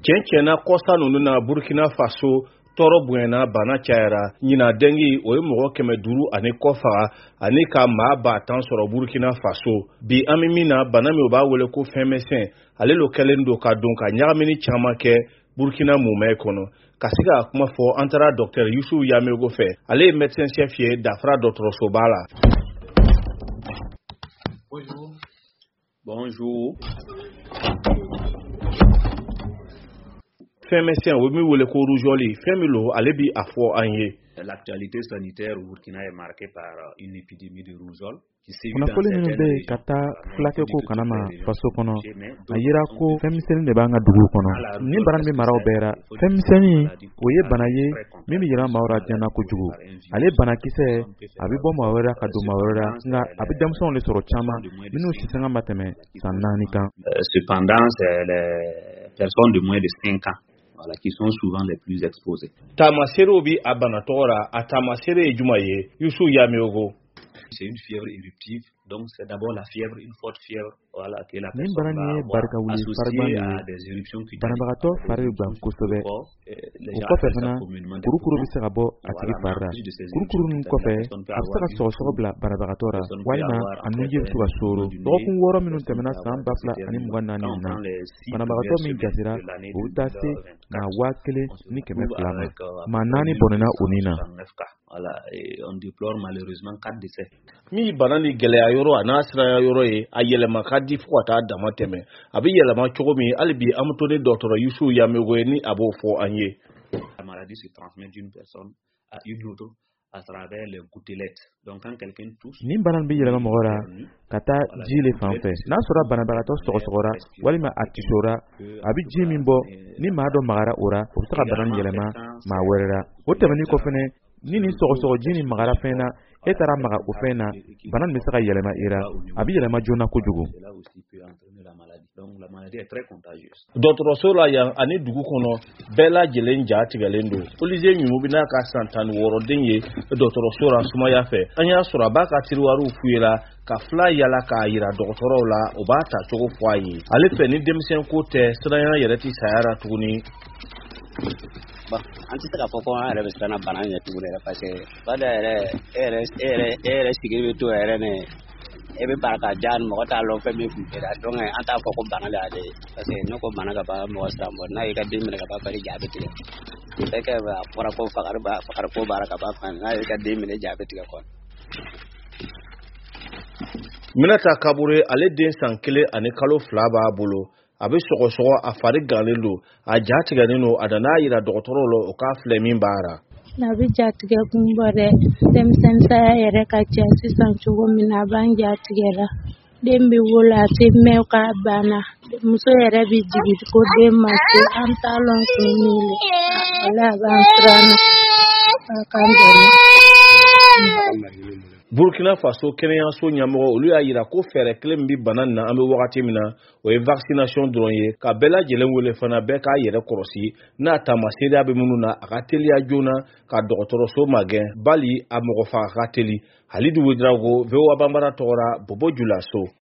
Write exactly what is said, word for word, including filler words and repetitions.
Cɛncɛna kɔsa ninnu na Burkina Faso tɔɔrɔ bonyana bana cayara ɲina dengi o ye mɔgɔ kɛmɛ duuru ani kɔ faga ani ka maa ba tan sɔrɔ Burkina Faso. Bi an bɛ min na bana min u b'a wele ko fɛnmisɛn ale lo kɛlen don ka don ka ɲagamini caman kɛ Burkina mumɛ kɔnɔ. Ka se ka kuma fɔ an taara Docteur Youssou Yamego fɛ ale ye médecin chef ye Dafra dɔgɔtɔrɔsoba la. Bonjour. Bonjour. Fɛnmisɛn o min wele ko rougeole fɛn min lo ale bi a fɔ an ye. L'actualité sanitaire au Burkina est marquée par une épidémie de rougeole. Kunnafoni minnu bɛ ka taa fulakɛ ko kanama faso kɔnɔ a yira ko fɛnmisɛnnin de b'an ka dugu kɔnɔ. Ni bana bɛ maraw bɛɛ ra fɛnmisɛnnin o ye bana ye min bɛ yɛlɛma maaw la joona kojugu. Ale banakisɛ a bɛ bɔ maa wɛrɛ ka don maa wɛrɛ la nka a bɛ denmisɛnw de sɔrɔ caman minnu sisanga ma tɛmɛ san naani kan. Cependant c'est les personnes de moins de cinq ans voilà, qui sont souvent les plus exposées. Tamaserew bi a bana tɔgɔ la a tamasere ye juma ye Youssou Yamego. C'est une fièvre éruptive, donc c'est d'abord la fièvre, une forte fièvre, voilà, que la personne va avoir associée à des éruptions cutanées. Banabagatɔ fari bɛ ban kosɛbɛ. O kɔfɛ fana kurukuru bɛ se ka bɔ a tigi fari la. Kurukuru ninnu kɔfɛ a bɛ se ka sɔgɔsɔgɔ bila banabagatɔ la walima a nunji bɛ se ka sooro. Dɔgɔkun wɔɔrɔ minnu tɛmɛna san ba fila ani mugan naani na banabagatɔ min jasira o bɛ taa se maa waa kelen ni kɛmɛ fila ma. Maa naani bɔnɛna o ni na. Voilà, et on déplore malheureusement quatre décès. Mi bana ni gɛlɛya yɔrɔ a n'a siranya yɔrɔ ye a yɛlɛma ka di fo ka taa dama tɛmɛ a bɛ yɛlɛma cogo min hali bi an bɛ to ni Docteur Youssou Yamego ye ni a b'o fɔ an ye. La maladie se transmet d'une personne à une autre à travers les gouttelettes. Donc quand quelqu'un touche ni bana bɛ yɛlɛma mɔgɔ la ka taa ji le fan fɛ n'a sɔrɔ banabagatɔ sɔgɔsɔgɔra walima a tisora a bɛ ji min bɔ ni maa dɔ magara o la o bɛ se ka bana ni yɛlɛma maa wɛrɛ la o tɛmɛnen kɔ fɛnɛ ni ni sɔgɔsɔgɔji ni magara fɛn na e taara maga o fɛn na bana bɛ se ka yɛlɛma i la a bɛ yɛlɛma joona kojugu. Dɔgɔtɔrɔso la yan ani dugu kɔnɔ bɛɛ lajɛlen ja tigɛlen don. Olivier Mimu bɛ n'a ka san tan ni wɔɔrɔ den ye dɔgɔtɔrɔso la sumaya fɛ an y'a sɔrɔ a b'a ka tiroiruw f'u ye la ka fila yala k'a yira dɔgɔtɔrɔw la o b'a ta cogo fɔ a ye. Ale fɛ ni denmisɛn ko tɛ siranya yɛrɛ ti saya ra tuguni. An tɛ se ka fɔ ko an yɛrɛ bɛ siran bana ɲɛ tuguni yɛrɛ parce que bada yɛrɛ e yɛrɛ e yɛrɛ e yɛrɛ sigi bɛ to yɛrɛ ne e bɛ bara ka ja mɔgɔ t'a lɔn fɛn min kun kɛra donc an t'a fɔ ko bana le ale parce que ne ko bana ka ban mɔgɔ siran bɔ n'a y'i ka den minɛ ka ban bari ja bɛ tigɛ bɛɛ kɛ a fɔra ko fagari ba fagari ko baara ka ban fan n'a y'i ka den minɛ ja bɛ tigɛ kɔ. Minata Kabore ale den san kelen ani kalo fila b'a bolo. A bɛ sɔgɔsɔgɔ a fari gannen don a ja tigɛlen don a nana yira dɔgɔtɔrɔw la o k'a filɛ min b'a la. A bɛ ja tigɛ kun bɔ dɛ denmisɛnnin saya yɛrɛ ka ca sisan cogo min na a b'an ja tigɛ la den bɛ wolo a tɛ mɛn k'a banna muso yɛrɛ bɛ jigin ko den ma se an t'a lɔn kun min le wala a b'an siran na a k'an dɛmɛ. Burkina Faso kɛnɛyaso ɲɛmɔgɔ olu y'a yira ko fɛɛrɛ kelen min bɛ bana na an bɛ wagati min na o ye vaccination dɔrɔn ye ka bɛɛ lajɛlen wele fana bɛɛ k'a yɛrɛ kɔlɔsi n'a tamaseriya bɛ minnu na a ka teliya joona ka dɔgɔtɔrɔso magɛn bali a mɔgɔ faga ka teli Halidu Ouedraogo V O A Bambara tɔgɔ la Bobo Julaso.